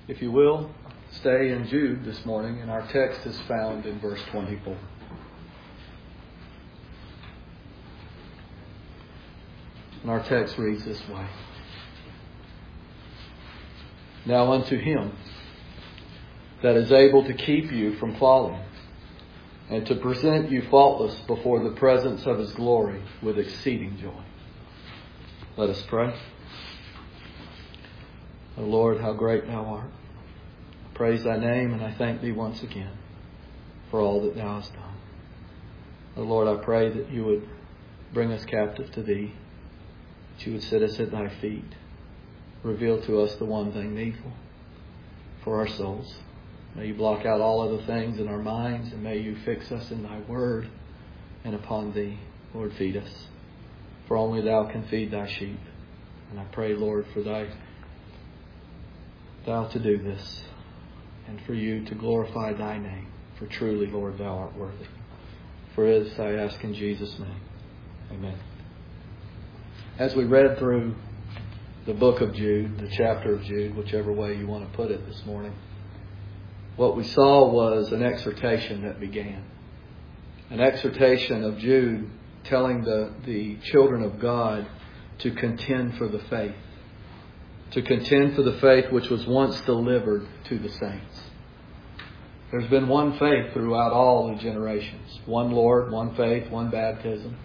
If you will, stay in Jude this morning, and our text is found in verse 24. And our text reads this way. Now unto Him that is able to keep you from falling, and to present you faultless before the presence of His glory with exceeding joy. Let us pray. O Lord, how great Thou art. I praise Thy name, and I thank Thee once again for all that Thou hast done. O Lord, I pray that You would bring us captive to Thee, that You would sit us at Thy feet, reveal to us the one thing needful for our souls. May You block out all other things in our minds, and may You fix us in Thy word, and upon Thee, Lord, feed us. For only Thou can feed Thy sheep. And I pray, Lord, for Thou to do this, and for You to glorify Thy name. For truly, Lord, Thou art worthy. For this I ask in Jesus' name. Amen. As we read through the book of Jude, the chapter of Jude, whichever way you want to put it this morning, what we saw was an exhortation that began. An exhortation of Jude telling the children of God to contend for the faith. To contend for the faith which was once delivered to the saints. There's been one faith throughout all the generations. One Lord, one faith, one baptism.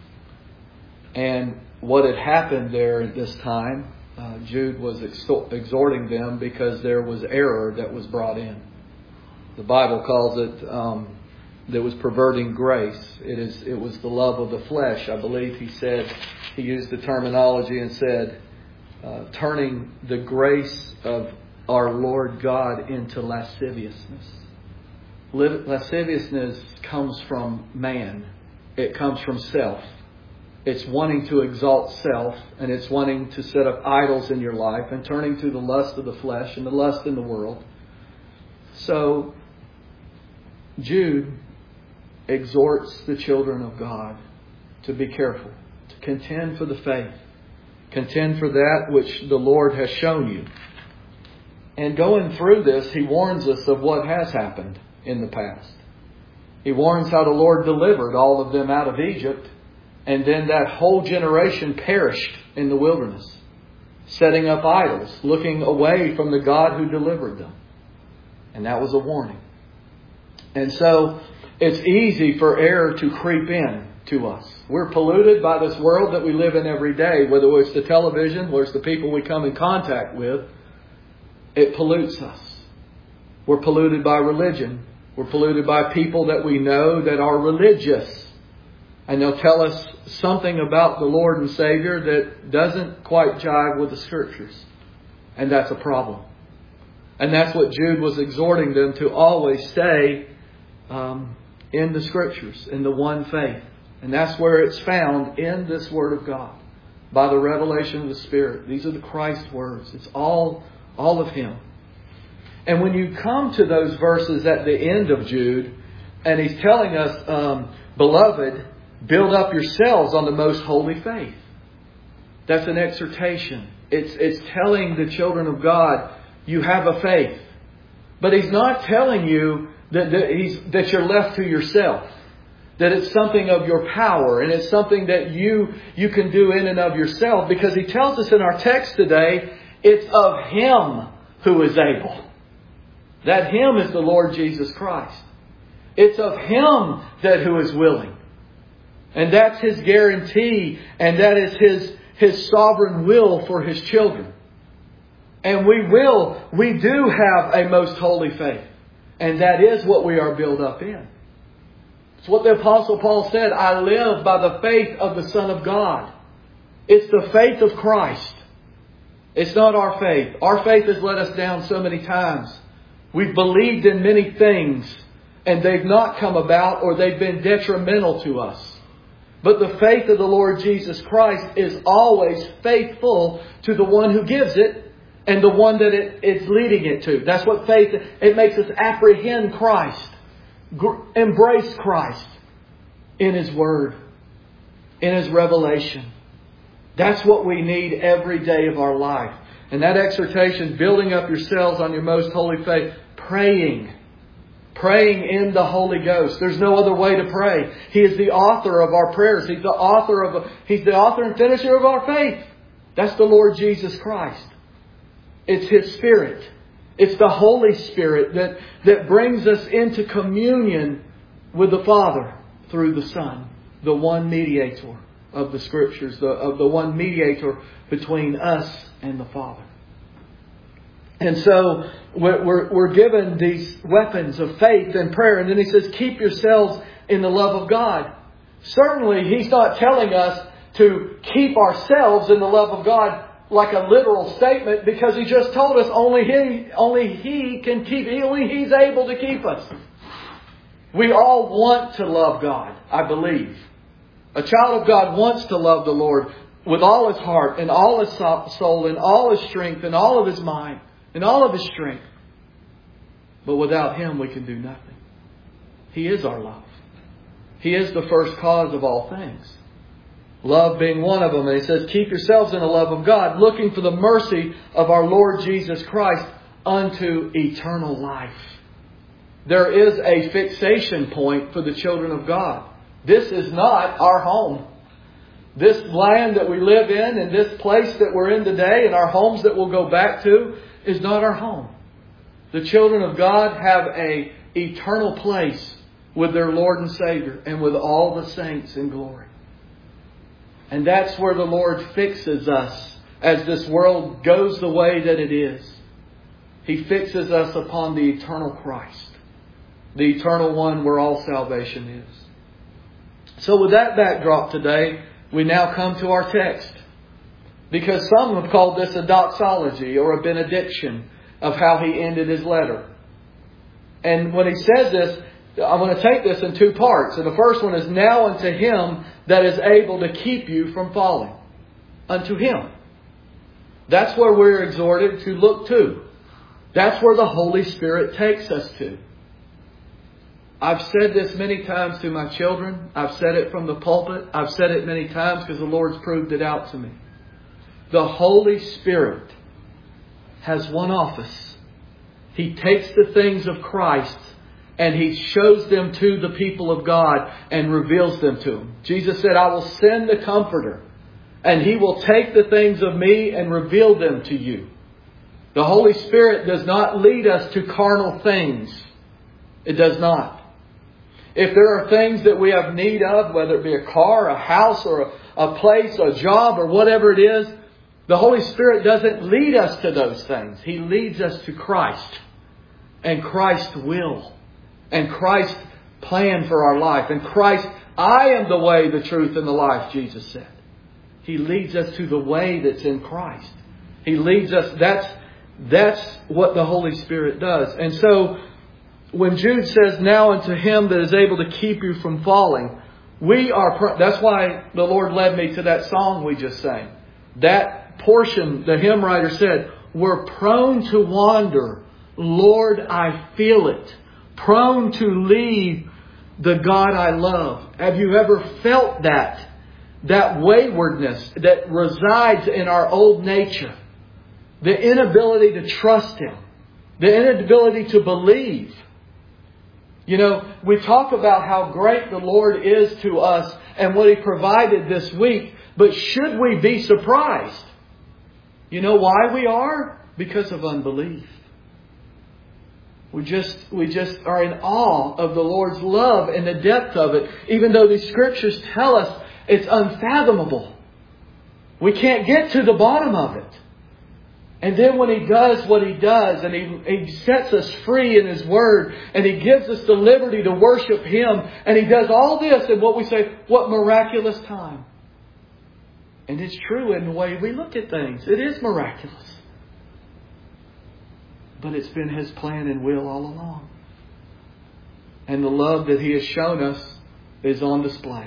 And what had happened there at this time, Jude was exhorting them because there was error that was brought in. The Bible calls it that was perverting grace. It was the love of the flesh. I believe he used the terminology and said, turning the grace of our Lord God into lasciviousness. Lasciviousness comes from man. It comes from self. It's wanting to exalt self, and it's wanting to set up idols in your life and turning to the lust of the flesh and the lust in the world. So Jude exhorts the children of God to be careful, to contend for the faith. Contend for that which the Lord has shown you. And going through this, he warns us of what has happened in the past. He warns how the Lord delivered all of them out of Egypt, and then that whole generation perished in the wilderness, setting up idols, looking away from the God who delivered them. And that was a warning. And so it's easy for error to creep in to us. We're polluted by this world that we live in every day, whether it's the television, whether it's the people we come in contact with. It pollutes us. We're polluted by religion. We're polluted by people that we know that are religious. And they'll tell us something about the Lord and Savior that doesn't quite jive with the Scriptures. And that's a problem. And that's what Jude was exhorting them to always stay in the Scriptures, in the one faith. And that's where it's found in this Word of God. By the revelation of the Spirit. These are the Christ words. It's all of Him. And when you come to those verses at the end of Jude, and he's telling us, Beloved, build up yourselves on the most holy faith. That's an exhortation. It's telling the children of God, you have a faith. But he's not telling you that you're left to yourself. That it's something of your power and it's something that you can do in and of yourself. Because he tells us in our text today, it's of Him who is able. That Him is the Lord Jesus Christ. It's of Him that who is willing. And that's His guarantee, and that is His sovereign will for His children. And we do have a most holy faith. And that is what we are built up in. It's what the Apostle Paul said, I live by the faith of the Son of God. It's the faith of Christ. It's not our faith. Our faith has let us down so many times. We've believed in many things and they've not come about, or they've been detrimental to us. But the faith of the Lord Jesus Christ is always faithful to the one who gives it and the one that it's leading it to. That's what faith, it makes us apprehend Christ, embrace Christ in His Word, in His revelation. That's what we need every day of our life. And that exhortation, building up yourselves on your most holy faith, praying in the Holy Ghost. There's no other way to pray. He is the author of our prayers. He's the author and finisher of our faith. That's the Lord Jesus Christ. It's His Spirit. It's the Holy Spirit that brings us into communion with the Father through the Son, the one mediator of the Scriptures, the one mediator between us and the Father. And so we're given these weapons of faith and prayer. And then He says, keep yourselves in the love of God. Certainly, He's not telling us to keep ourselves in the love of God like a literal statement, because He just told us only He can keep, only He's able to keep us. We all want to love God, I believe. A child of God wants to love the Lord with all his heart and all his soul and all his strength and all of his mind and all of his strength. But without Him, we can do nothing. He is our love. He is the first cause of all things. Love being one of them. And He says, keep yourselves in the love of God, looking for the mercy of our Lord Jesus Christ unto eternal life. There is a fixation point for the children of God. This is not our home. This land that we live in and this place that we're in today and our homes that we'll go back to is not our home. The children of God have an eternal place with their Lord and Savior and with all the saints in glory. And that's where the Lord fixes us as this world goes the way that it is. He fixes us upon the eternal Christ, the eternal one where all salvation is. So with that backdrop today, we now come to our text. Because some have called this a doxology or a benediction of how he ended his letter. And when he says this, I'm going to take this in two parts. And the first one is, now unto Him that is able to keep you from falling. Unto Him. That's where we're exhorted to look to. That's where the Holy Spirit takes us to. I've said this many times to my children. I've said it from the pulpit. I've said it many times because the Lord's proved it out to me. The Holy Spirit has one office. He takes the things of Christ and He shows them to the people of God and reveals them to them. Jesus said, I will send the Comforter and He will take the things of me and reveal them to you. The Holy Spirit does not lead us to carnal things. It does not. If there are things that we have need of, whether it be a car, a house, or a place, a job, or whatever it is, the Holy Spirit doesn't lead us to those things. He leads us to Christ and Christ's will and Christ's plan for our life. And Christ, I am the way, the truth, and the life, Jesus said. He leads us to the way that's in Christ. He leads us. That's what the Holy Spirit does. And so when Jude says, now unto Him that is able to keep you from falling, that's why the Lord led me to that song we just sang. That portion, the hymn writer said, we're prone to wander. Lord, I feel it. Prone to leave the God I love. Have you ever felt that waywardness that resides in our old nature? The inability to trust Him. The inability to believe. You know, we talk about how great the Lord is to us and what He provided this week. But should we be surprised? You know why we are? Because of unbelief. We just are in awe of the Lord's love and the depth of it. Even though these Scriptures tell us it's unfathomable. We can't get to the bottom of it. And then when He does what He does, and He sets us free in His Word, and He gives us the liberty to worship Him, and He does all this in what we say, what miraculous time. And it's true in the way we look at things. It is miraculous. But it's been His plan and will all along. And the love that He has shown us is on display.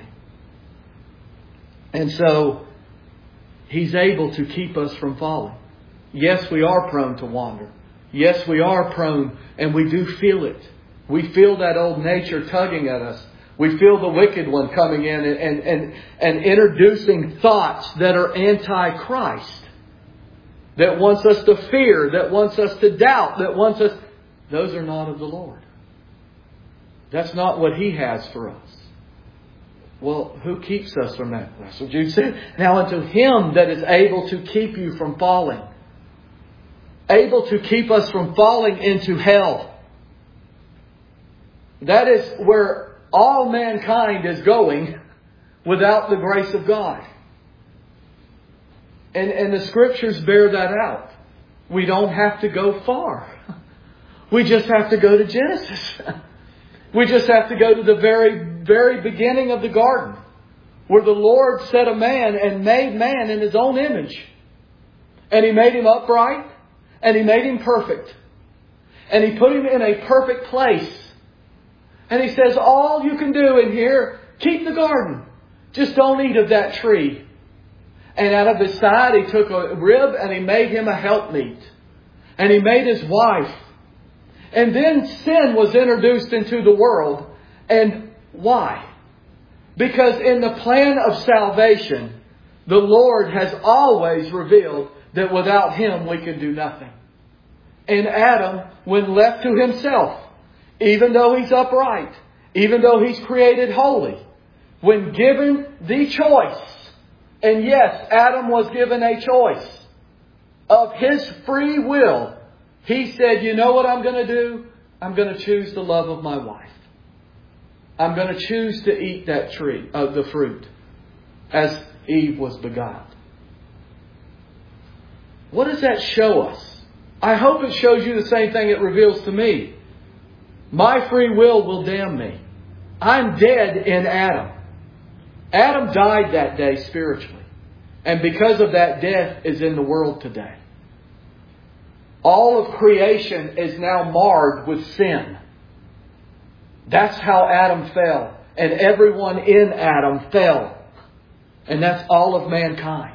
And so He's able to keep us from falling. Yes, we are prone to wander. Yes, we are prone, and we do feel it. We feel that old nature tugging at us. We feel the wicked one coming in and introducing thoughts that are anti-Christ. that wants us to fear, that wants us to doubt, that wants us... Those are not of the Lord. That's not what He has for us. Well, who keeps us from that? That's what Jude said. Now unto Him that is able to keep you from falling. Able to keep us from falling into hell. That is where all mankind is going without the grace of God. And the Scriptures bear that out. We don't have to go far. We just have to go to Genesis. We just have to go to the very, very beginning of the garden, where the Lord set a man and made man in His own image. And He made him upright. And He made him perfect. And He put him in a perfect place. And He says, all you can do in here, keep the garden. Just don't eat of that tree. And out of his side He took a rib and He made him a helpmeet. And He made his wife. And then sin was introduced into the world. And why? Because in the plan of salvation, the Lord has always revealed that without Him we can do nothing. And Adam, when left to himself, even though he's upright, even though he's created holy, when given the choice, and yes, Adam was given a choice of his free will, he said, you know what I'm going to do? I'm going to choose the love of my wife. I'm going to choose to eat that tree, the fruit, as Eve was beguiled. What does that show us? I hope it shows you the same thing it reveals to me. My free will damn me. I'm dead in Adam. Adam died that day spiritually. And because of that, death is in the world today. All of creation is now marred with sin. That's how Adam fell. And everyone in Adam fell. And that's all of mankind.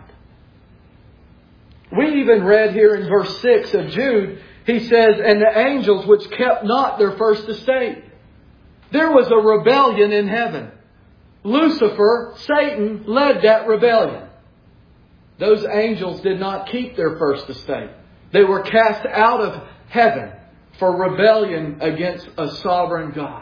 We even read here in verse 6 of Jude, he says, and the angels which kept not their first estate. There was a rebellion in heaven. Lucifer, Satan, led that rebellion. Those angels did not keep their first estate. They were cast out of heaven for rebellion against a sovereign God.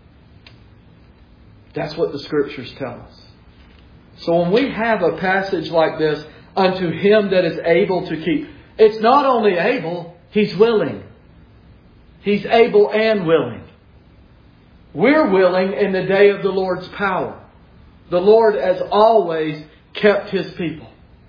That's what the Scriptures tell us. So when we have a passage like this, unto Him that is able to keep. It's not only able, He's willing. He's able and willing. We're willing in the day of the Lord's power. The Lord, as always, kept His people.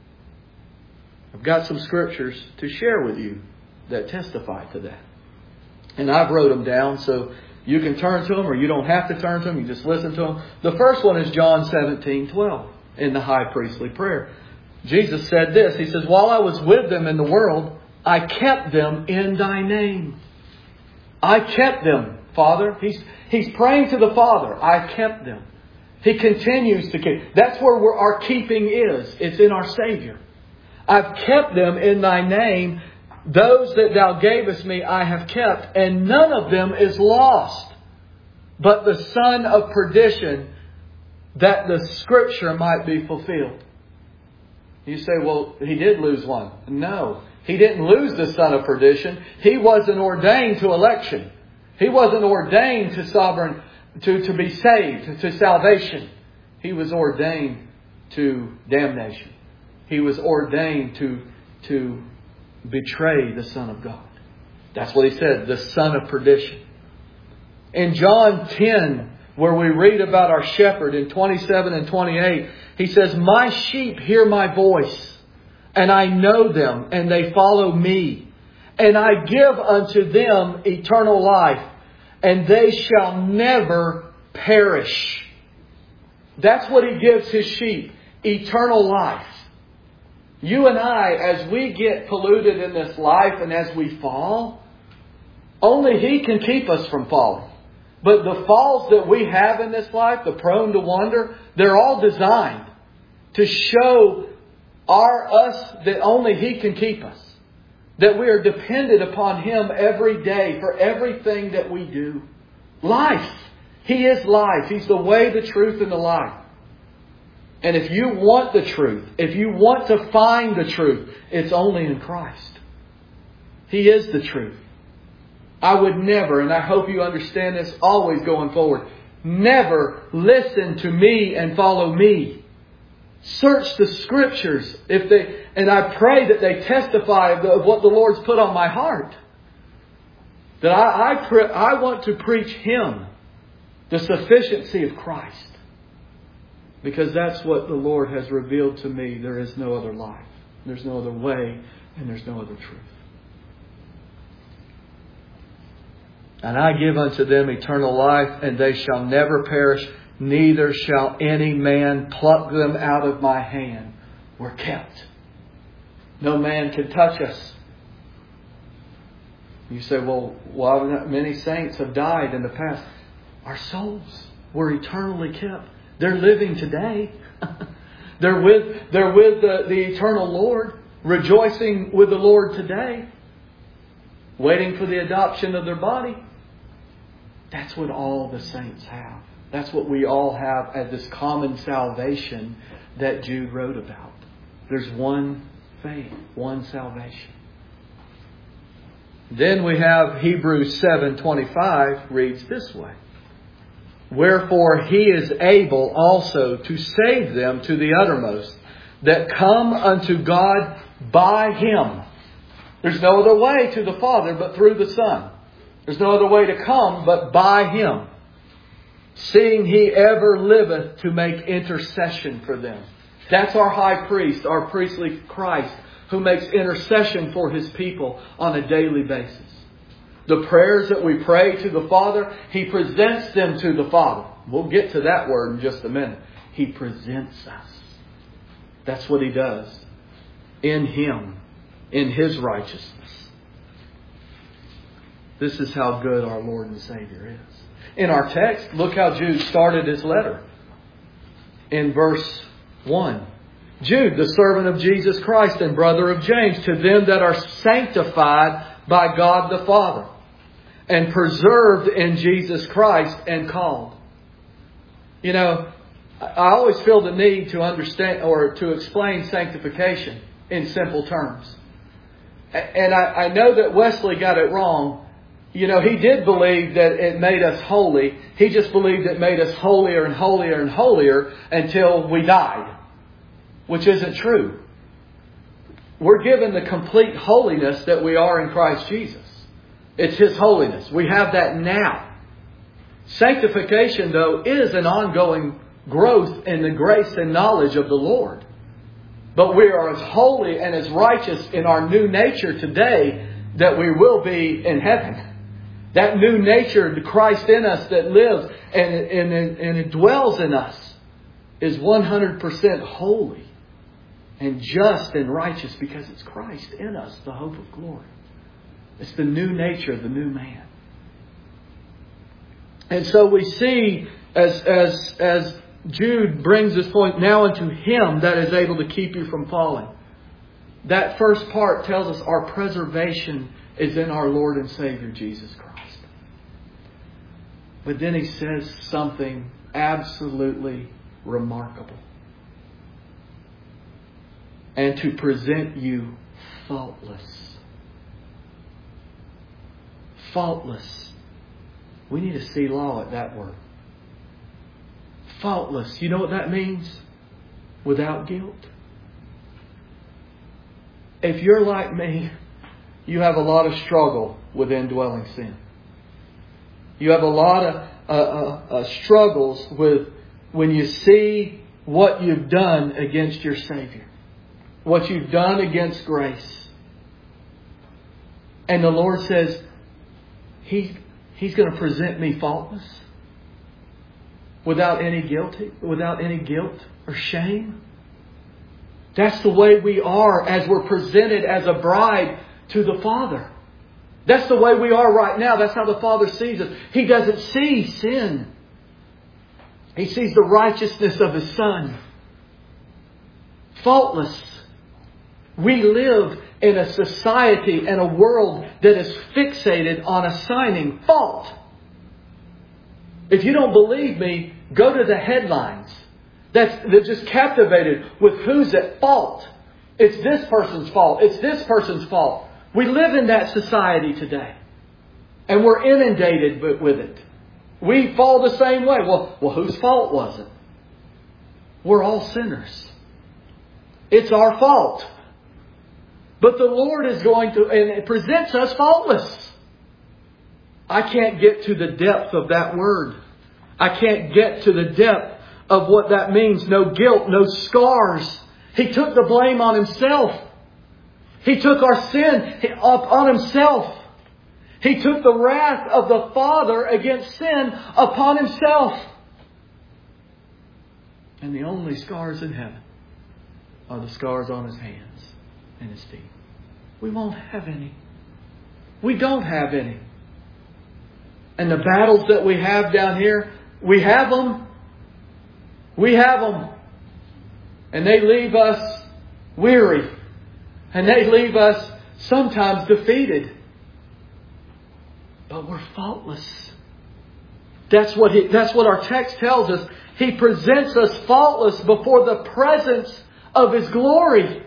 I've got some scriptures to share with you that testify to that. And I've wrote them down, so you can turn to them or you don't have to turn to them. You just listen to them. The first one is John 17:12 in the high priestly prayer. Jesus said this. He says, while I was with them in the world, I kept them in Thy name. I kept them, Father. He's praying to the Father. I kept them. He continues to keep. That's where our keeping is. It's in our Savior. I've kept them in Thy name. Those that Thou gavest me I have kept, and none of them is lost, but the son of perdition, that the Scripture might be fulfilled. You say, well, He did lose one. No, He didn't lose the son of perdition. He wasn't ordained to election. He wasn't ordained to sovereign, to be saved, to salvation. He was ordained to damnation. He was ordained to betray the Son of God. That's what He said, the son of perdition. In John 10, where we read about our shepherd in 27 and 28, He says, my sheep hear my voice, and I know them, and they follow me. And I give unto them eternal life, and they shall never perish. That's what He gives His sheep, eternal life. You and I, as we get polluted in this life and as we fall, only He can keep us from falling. But the falls that we have in this life, the prone to wander, they're all designed to show us that only He can keep us. That we are dependent upon Him every day for everything that we do. Life. He is life. He's the way, the truth, and the life. And if you want the truth, if you want to find the truth, it's only in Christ. He is the truth. I would never, and I hope you understand this always going forward, never listen to me and follow me. Search the Scriptures, and I pray that they testify of what the Lord's put on my heart. That I want to preach Him, the sufficiency of Christ. Because that's what the Lord has revealed to me. There is no other life. There's no other way, and there's no other truth. And I give unto them eternal life, and they shall never perish, neither shall any man pluck them out of my hand. We're kept. No man can touch us. You say, well, many saints have died in the past. Our souls were eternally kept. They're living today. They're with the eternal Lord, rejoicing with the Lord today, waiting for the adoption of their body. That's what all the saints have. That's what we all have as this common salvation that Jude wrote about. There's one faith, one salvation. Then we have Hebrews 7:25 reads this way. Wherefore He is able also to save them to the uttermost, that come unto God by Him. There's no other way to the Father but through the Son. There's no other way to come but by Him. Seeing He ever liveth to make intercession for them. That's our high priest, our priestly Christ, who makes intercession for His people on a daily basis. The prayers that we pray to the Father, He presents them to the Father. We'll get to that word in just a minute. He presents us. That's what He does. In Him. In His righteousness. This is how good our Lord and Savior is. In our text, look how Jude started his letter. In verse 1. Jude, the servant of Jesus Christ and brother of James, to them that are sanctified by God the Father, and preserved in Jesus Christ and called. You know, I always feel the need to understand or to explain sanctification in simple terms. And I know that Wesley got it wrong. You know, he did believe that it made us holy. He just believed it made us holier and holier and holier until we died. Which isn't true. We're given the complete holiness that we are in Christ Jesus. It's His holiness. We have that now. Sanctification, though, is an ongoing growth in the grace and knowledge of the Lord. But we are as holy and as righteous in our new nature today that we will be in heaven. That new nature, the Christ in us that lives and it dwells in us, is 100% holy and just and righteous because it's Christ in us, the hope of glory. It's the new nature, the new man. And so we see as Jude brings this point, now unto Him that is able to keep you from falling. That first part tells us our preservation is in our Lord and Savior Jesus Christ. But then he says something absolutely remarkable. And to present you faultless. Faultless. We need to see law at that word. Faultless. You know what that means? Without guilt. If you're like me, you have a lot of struggle with indwelling sin. You have a lot of struggles with when you see what you've done against your Savior. What you've done against grace. And the Lord says, He's going to present me faultless. Without any guilt or shame. That's the way we are as we're presented as a bride to the Father. That's the way we are right now. That's how the Father sees us. He doesn't see sin. He sees the righteousness of His Son. Faultless. We live in a society and a world that is fixated on assigning fault. If you don't believe me, go to the headlines. They're just captivated with who's at fault. It's this person's fault. It's this person's fault. We live in that society today. And we're inundated with it. We fall the same way. Well, whose fault was it? We're all sinners. It's our fault. But the Lord is going to, and it presents us faultless. I can't get to the depth of that word. I can't get to the depth of what that means. No guilt, no scars. He took the blame on Himself. He took our sin on Himself. He took the wrath of the Father against sin upon Himself. And the only scars in heaven are the scars on His hands and His feet. We won't have any. We don't have any. And the battles that we have down here, we have them. We have them. And they leave us weary. And they leave us sometimes defeated. But we're faultless. That's what our text tells us. He presents us faultless before the presence of His glory.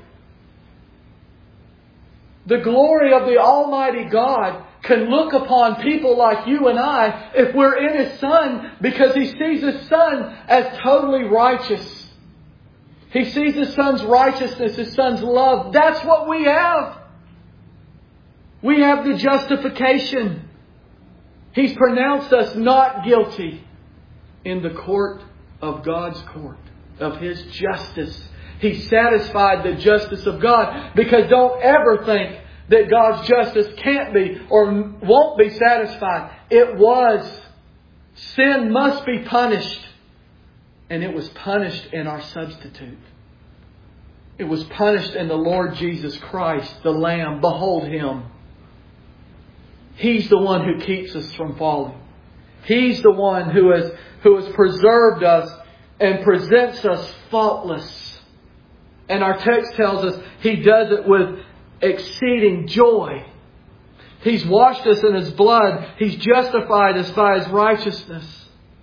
The glory of the Almighty God can look upon people like you and I if we're in His Son, because He sees His Son as totally righteous. He sees His Son's righteousness, His Son's love. That's what we have. We have the justification. He's pronounced us not guilty in the court of God's court, of His justice. He satisfied the justice of God, because don't ever think that God's justice can't be or won't be satisfied. It was. Sin must be punished. And it was punished in our substitute. It was punished in the Lord Jesus Christ, the Lamb. Behold Him. He's the one who keeps us from falling. He's the one who has preserved us and presents us faultless. And our text tells us He does it with exceeding joy. He's washed us in His blood. He's justified us by His righteousness.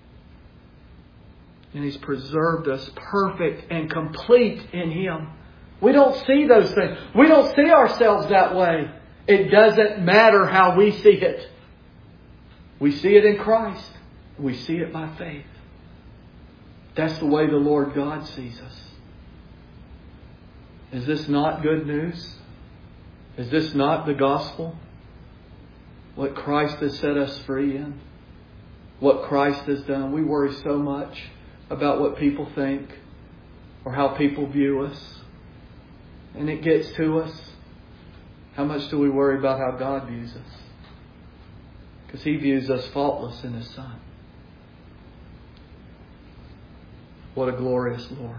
And He's preserved us perfect and complete in Him. We don't see those things. We don't see ourselves that way. It doesn't matter how we see it. We see it in Christ. We see it by faith. That's the way the Lord God sees us. Is this not good news? Is this not the gospel? What Christ has set us free in? What Christ has done? We worry so much about what people think or how people view us. And it gets to us. How much do we worry about how God views us? Because He views us faultless in His Son. What a glorious Lord.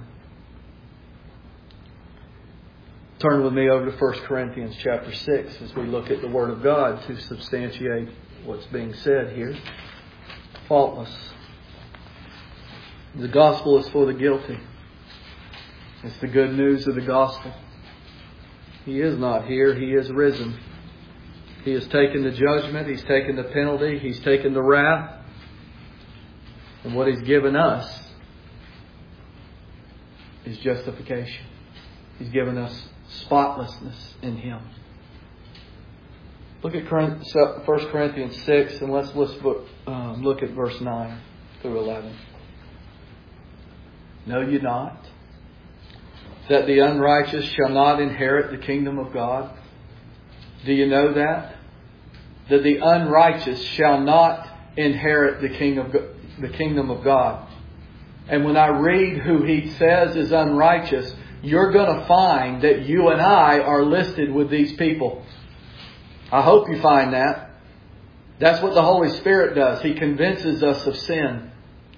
Turn with me over to 1 Corinthians chapter 6 as we look at the Word of God to substantiate what's being said here. Faultless. The gospel is for the guilty. It's the good news of the gospel. He is not here. He is risen. He has taken the judgment. He's taken the penalty. He's taken the wrath. And what He's given us is justification. He's given us spotlessness in Him. Look at 1 Corinthians 6 and let's look at verse 9 through 11. Know ye not that the unrighteous shall not inherit the kingdom of God? Do you know that? That the unrighteous shall not inherit the kingdom of God. And when I read who He says is unrighteous, you're going to find that you and I are listed with these people. I hope you find that. That's what the Holy Spirit does. He convinces us of sin.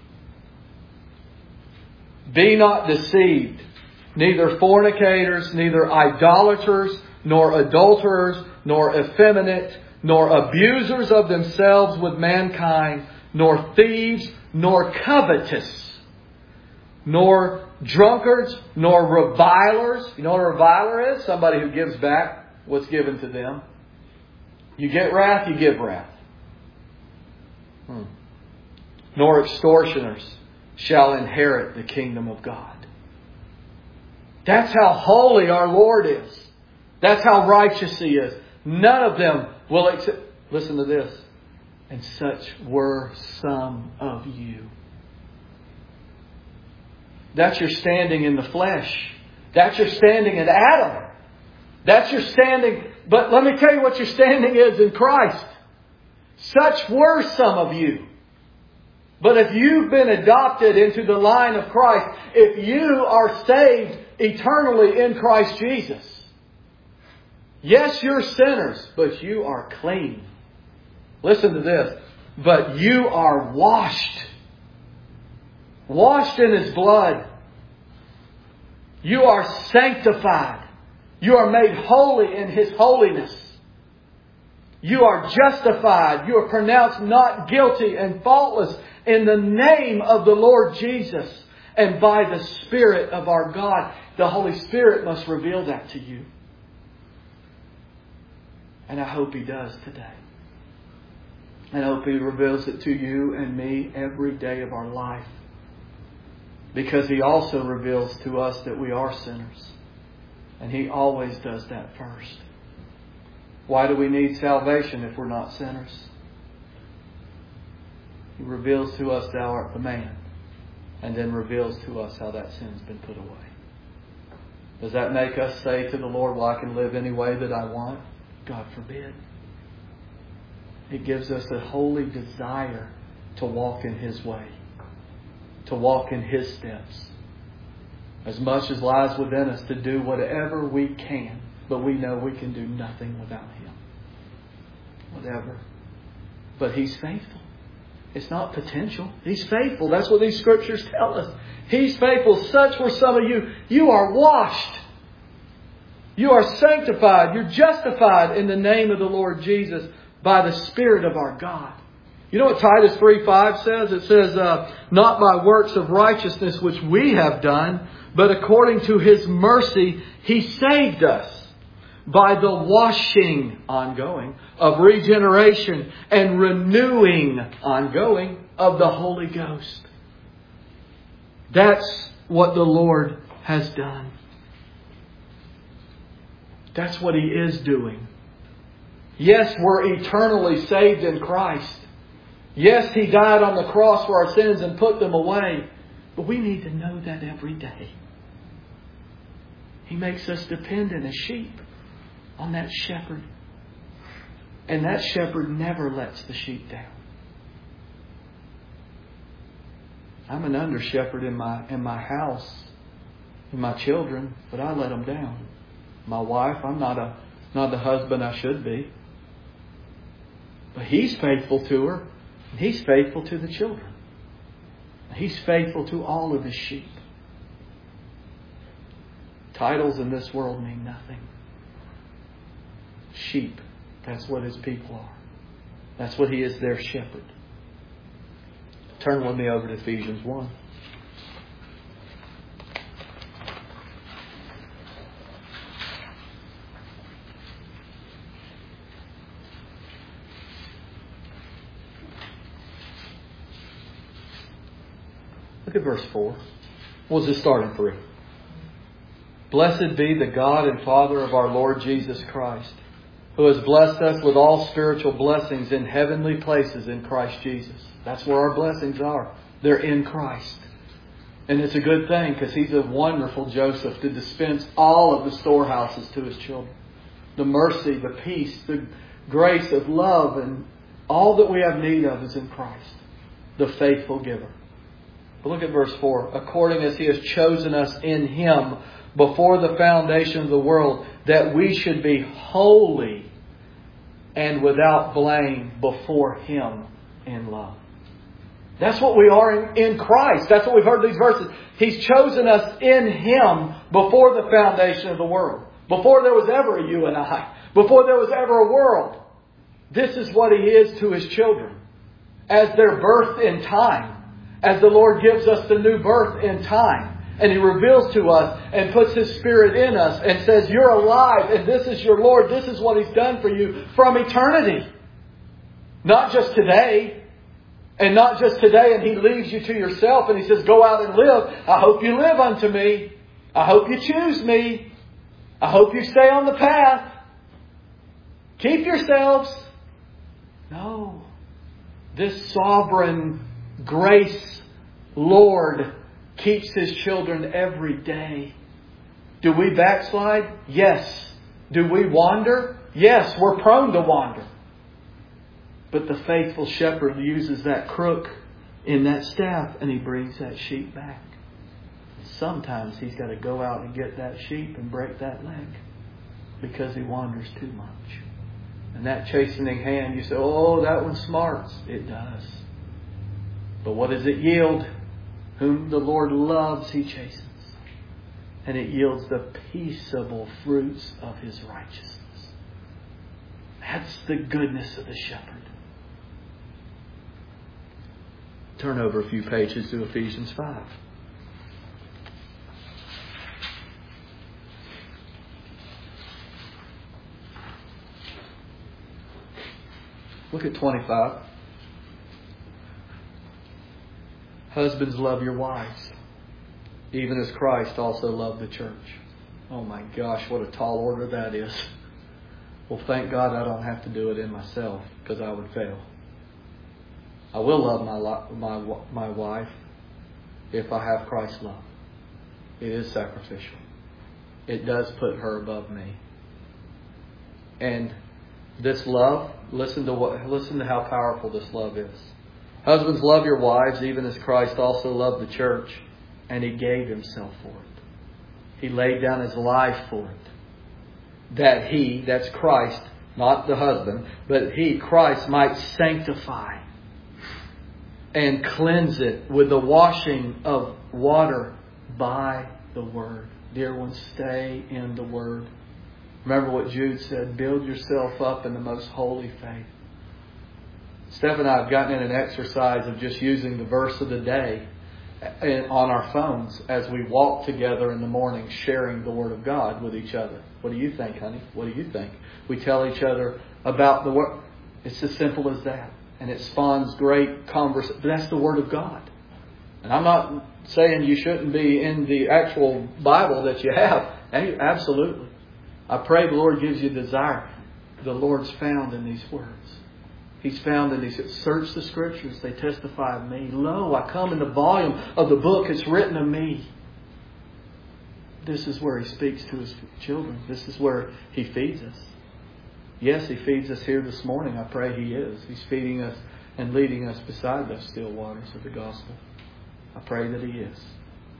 Be not deceived. Neither fornicators, neither idolaters, nor adulterers, nor effeminate, nor abusers of themselves with mankind, nor thieves, nor covetous, nor drunkards, nor revilers. You know what a reviler is? Somebody who gives back what's given to them. You get wrath, you give wrath. Nor extortioners, shall inherit the kingdom of God. That's how holy our Lord is. That's how righteous He is. None of them will accept. Listen to this. And such were some of you. That's your standing in the flesh. That's your standing in Adam. That's your standing. But let me tell you what your standing is in Christ. Such were some of you. But if you've been adopted into the line of Christ, if you are saved eternally in Christ Jesus, yes, you're sinners, but you are clean. Listen to this. But you are washed. Washed in His blood. You are sanctified. You are made holy in His holiness. You are justified. You are pronounced not guilty and faultless in the name of the Lord Jesus. And by the Spirit of our God. The Holy Spirit must reveal that to you. And I hope He does today. And I hope He reveals it to you and me every day of our life. Because He also reveals to us that we are sinners. And He always does that first. Why do we need salvation if we're not sinners? He reveals to us, thou art the man. And then reveals to us how that sin's been put away. Does that make us say to the Lord, well, I can live any way that I want? God forbid. It gives us a holy desire to walk in His way. To walk in His steps. As much as lies within us to do whatever we can. But we know we can do nothing without Him. Whatever. But He's faithful. It's not potential. He's faithful. That's what these Scriptures tell us. He's faithful. Such were some of you. You are washed. You are sanctified. You're justified in the name of the Lord Jesus by the Spirit of our God. You know what Titus 3:5 says? It says, not by works of righteousness which we have done, but according to His mercy, He saved us by the washing, ongoing, of regeneration and renewing, ongoing, of the Holy Ghost. That's what the Lord has done. That's what He is doing. Yes, we're eternally saved in Christ. Yes, He died on the cross for our sins and put them away. But we need to know that every day. He makes us dependent as sheep on that shepherd. And that shepherd never lets the sheep down. I'm an under shepherd in my house, in my children, but I let them down. My wife, I'm not the husband I should be. But He's faithful to her. And He's faithful to the children. He's faithful to all of His sheep. Titles in this world mean nothing. Sheep, that's what His people are. That's what He is, their shepherd. Turn with me over to Ephesians 1. Look at verse 4. We'll just start in 3. Blessed be the God and Father of our Lord Jesus Christ, who has blessed us with all spiritual blessings in heavenly places in Christ Jesus. That's where our blessings are. They're in Christ. And it's a good thing because He's a wonderful Joseph to dispense all of the storehouses to His children. The mercy, the peace, the grace of love, and all that we have need of is in Christ, the faithful giver. But look at verse 4. According as He has chosen us in Him before the foundation of the world, that we should be holy and without blame before Him in love. That's what we are in Christ. That's what we've heard these verses. He's chosen us in Him before the foundation of the world. Before there was ever a you and I. Before there was ever a world. This is what He is to His children. As their birth in time. As the Lord gives us the new birth in time. And He reveals to us and puts His Spirit in us and says, you're alive and this is your Lord. This is what He's done for you from eternity. Not just today. And not just today, and He leaves you to yourself and He says, go out and live. I hope you live unto me. I hope you choose me. I hope you stay on the path. Keep yourselves. No. This sovereign grace Lord keeps His children every day. Do we backslide? Yes. Do we wander? Yes, we're prone to wander. But the faithful shepherd uses that crook in that staff and He brings that sheep back. Sometimes He's got to go out and get that sheep and break that leg because he wanders too much. And that chastening hand, you say, oh, that one smarts. It does. But what does it yield? Whom the Lord loves, He chastens. And it yields the peaceable fruits of His righteousness. That's the goodness of the shepherd. Turn over a few pages to Ephesians 5. Look at 25. Husbands, love your wives, even as Christ also loved the church. Oh my gosh, what a tall order that is. Well, thank God I don't have to do it in myself, because I would fail. I will love my wife if I have Christ's love. It is sacrificial. It does put her above me. And this love, listen to how powerful this love is. Husbands, love your wives, even as Christ also loved the church, and He gave Himself for it. He laid down His life for it. That He, that's Christ, not the husband, but He, Christ, might sanctify and cleanse it with the washing of water by the Word. Dear ones, stay in the Word. Remember what Jude said, build yourself up in the most holy faith. Steph and I have gotten in an exercise of just using the verse of the day on our phones as we walk together in the morning, sharing the Word of God with each other. What do you think, honey? What do you think? We tell each other about the Word. It's as simple as that. And it spawns great conversation. But that's the Word of God. And I'm not saying you shouldn't be in the actual Bible that you have. Absolutely. I pray the Lord gives you desire. The Lord's found in these words. He's found in these. Search the Scriptures. They testify of me. Lo, I come in the volume of the book. It's written of me. This is where He speaks to His children. This is where He feeds us. Yes, He feeds us here this morning. I pray He is. He's feeding us and leading us beside those still waters of the gospel. I pray that He is.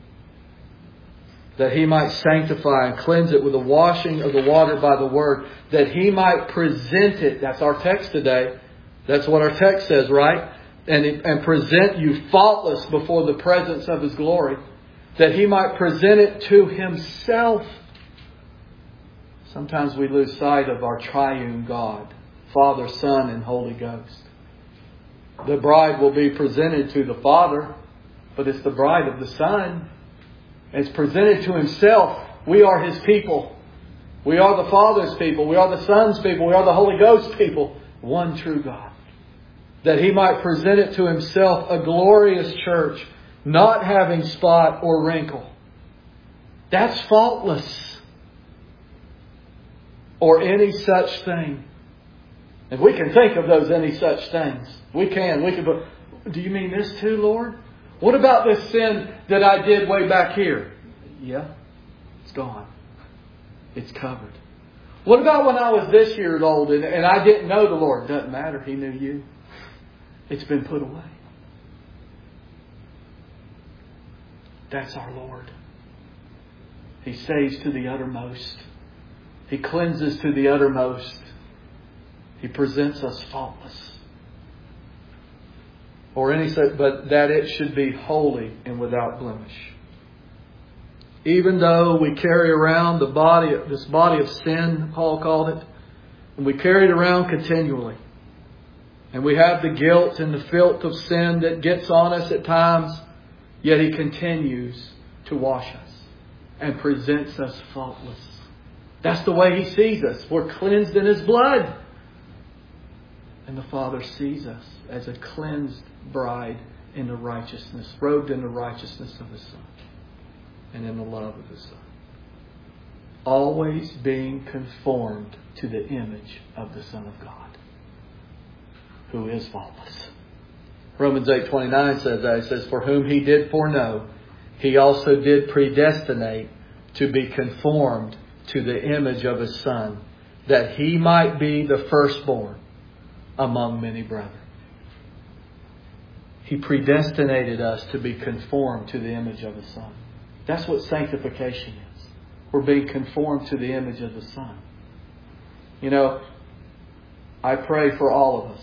That He might sanctify and cleanse it with the washing of the water by the Word. That He might present it. That's our text today. That's what our text says, right? And present you faultless before the presence of His glory. That He might present it to Himself. Sometimes we lose sight of our triune God, Father, Son, and Holy Ghost. The bride will be presented to the Father, but it's the bride of the Son. It's presented to Himself. We are His people. We are the Father's people. We are the Son's people. We are the Holy Ghost's people. One true God. That He might present it to Himself, a glorious church, not having spot or wrinkle. That's faultless. Or any such thing. If we can think of those any such things, we can. But do you mean this too, Lord? What about this sin that I did way back here? Yeah, it's gone. It's covered. What about when I was this years old and I didn't know the Lord? Doesn't matter. He knew you. It's been put away. That's our Lord. He saves to the uttermost. He cleanses to the uttermost. He presents us faultless. But that it should be holy and without blemish. Even though we carry around this body of sin, Paul called it, and we carry it around continually. And we have the guilt and the filth of sin that gets on us at times, yet He continues to wash us and presents us faultless. That's the way He sees us. We're cleansed in His blood. And the Father sees us as a cleansed bride in the righteousness, robed in the righteousness of His Son and in the love of His Son. Always being conformed to the image of the Son of God, who is faultless. Romans 8:29 says that. It says, "For whom He did foreknow, He also did predestinate to be conformed to the image of His Son, that He might be the firstborn among many brethren." He predestinated us to be conformed to the image of His Son. That's what sanctification is. We're being conformed to the image of the Son. You know, I pray for all of us.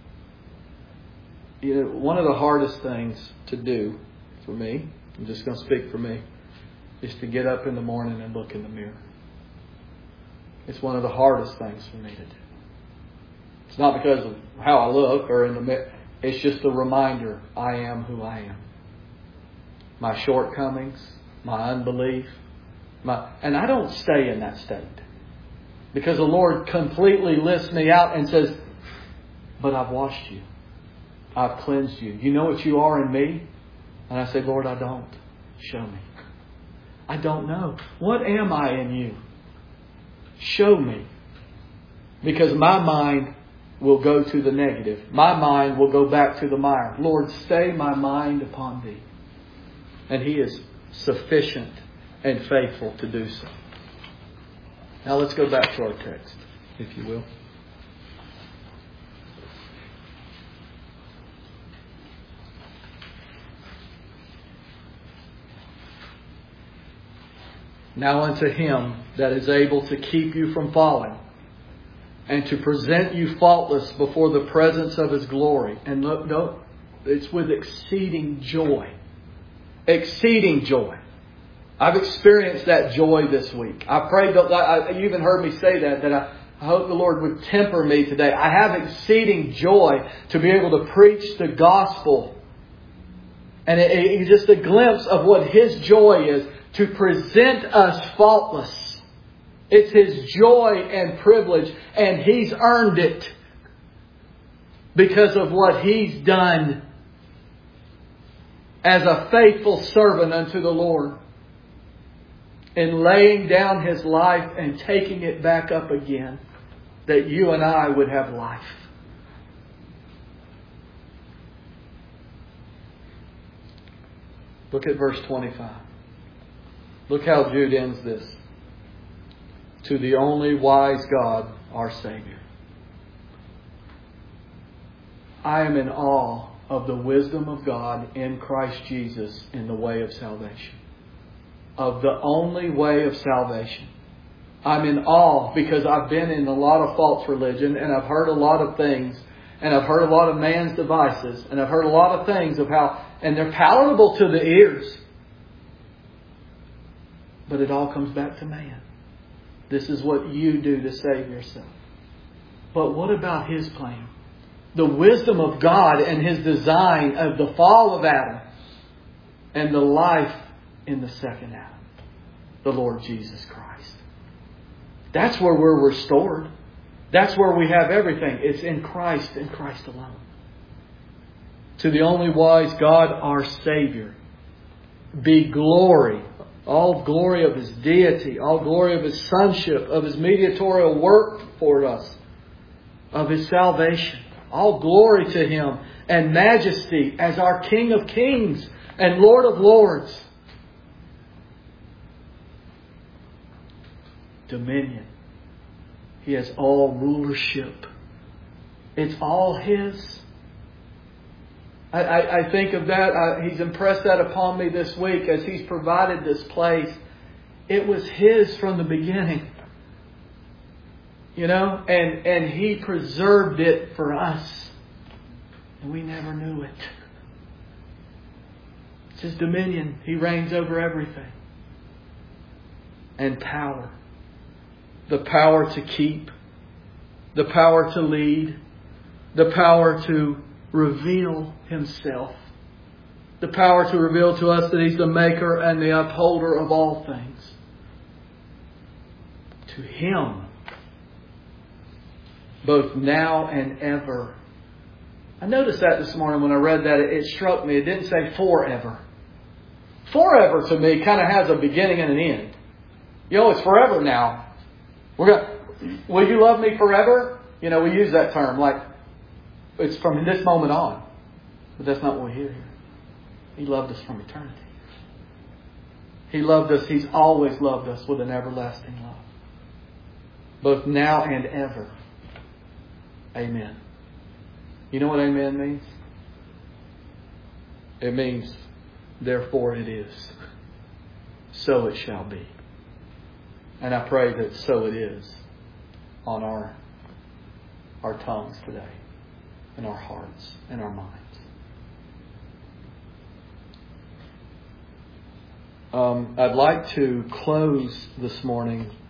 You know, one of the hardest things to do for me, I'm just going to speak for me, is to get up in the morning and look in the mirror. It's one of the hardest things for me to do. It's not because of how I look or in the mirror. It's just a reminder, I am who I am. My shortcomings, my unbelief, and I don't stay in that state. Because the Lord completely lifts me out and says, "But I've washed you. I've cleansed you. You know what you are in me?" And I say, "Lord, I don't. Show me. I don't know. What am I in you? Show me." Because my mind will go to the negative. My mind will go back to the mire. Lord, stay my mind upon Thee. And He is sufficient and faithful to do so. Now let's go back to our text, if you will. Now unto Him that is able to keep you from falling, and to present you faultless before the presence of His glory. And look, no, it's with exceeding joy. Exceeding joy. I've experienced that joy this week. I prayed, you even heard me say that I hope the Lord would temper me today. I have exceeding joy to be able to preach the gospel. And it's just a glimpse of what His joy is, to present us faultless. It's His joy and privilege, and He's earned it because of what He's done as a faithful servant unto the Lord, in laying down His life and taking it back up again, that you and I would have life. Look at verse 25. Look how Jude ends this. To the only wise God, our Savior. I am in awe of the wisdom of God in Christ Jesus in the way of salvation. Of the only way of salvation. I'm in awe because I've been in a lot of false religion, and I've heard a lot of things, and I've heard a lot of man's devices, and I've heard a lot of things of how, and they're palatable to the ears. But it all comes back to man. This is what you do to save yourself. But what about His plan? The wisdom of God and His design of the fall of Adam and the life in the second Adam, the Lord Jesus Christ. That's where we're restored. That's where we have everything. It's in Christ and Christ alone. To the only wise God, our Savior, be glory, all glory of His deity, all glory of His sonship, of His mediatorial work for us, of His salvation. All glory to Him, and majesty as our King of kings and Lord of lords. Dominion. He has all rulership. It's all His. I think of that. He's impressed that upon me this week as He's provided this place. It was His from the beginning. You know, and He preserved it for us. And we never knew it. It's His dominion. He reigns over everything. And power. The power to keep. The power to lead. The power to reveal Himself. The power to reveal to us that He's the maker and the upholder of all things. To Him both now and ever. I noticed that this morning when I read that. It struck me. It didn't say forever. Forever to me kind of has a beginning and an end. It's forever now. Will you love me forever? We use that term like it's from this moment on. But that's not what we hear here. He loved us from eternity. He loved us. He's always loved us with an everlasting love. Both now and ever. Amen. You know what amen means? It means, therefore it is. So it shall be. And I pray that so it is on our tongues today, in our hearts, in our minds. I'd like to close this morning